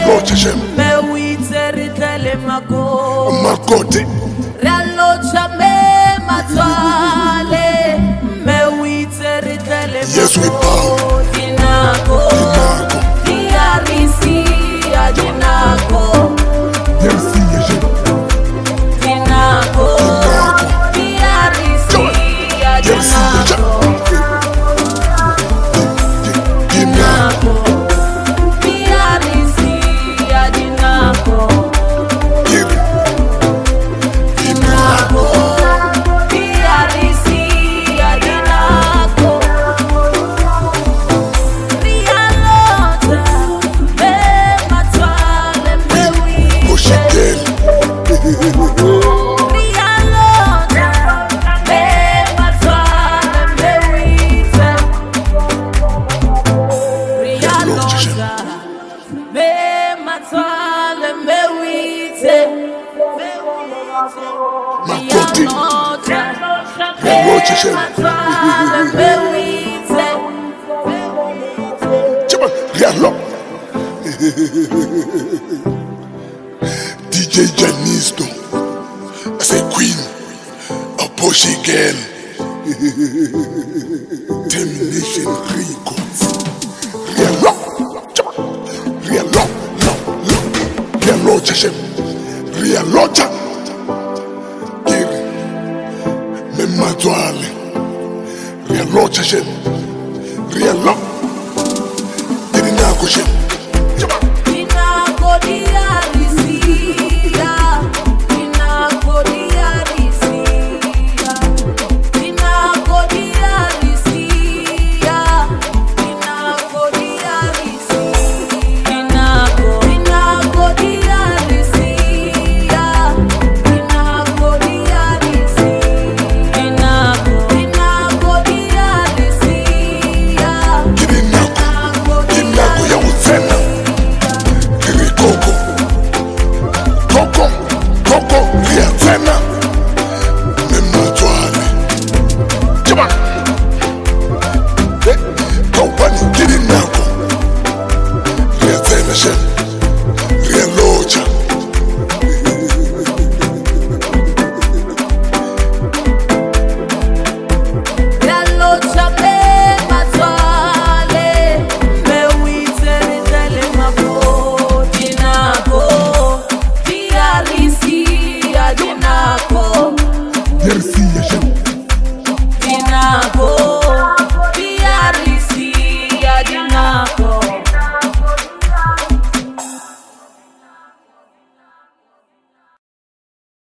Lord Hashem. Me wite ritele mako. Makoti. Realocha me matwale. Me wite ritele mako. Yes, we bow. Dinako. Dinako. Diarisi adinako. Merci Hashem. Dinako. Diarisi adinako. Dinako. Diarisi adinako. Dinako. Diarisi adinako. Rialota me matwale me wite. Oshigel. Rialota me matwale me wite. Rialota me matwale me wite. Makoti. Rialota Lord Hashem. matwale me wite. Chama. Rialo. DJ Janisto. As a queen. A Porsche girl. Termination Records. Rialo. Chama. Rialo. No. Rialo Hashem. Rialota. Kiri. Mematwale. Rialo Hashem. Rialo. Dinako Hashem.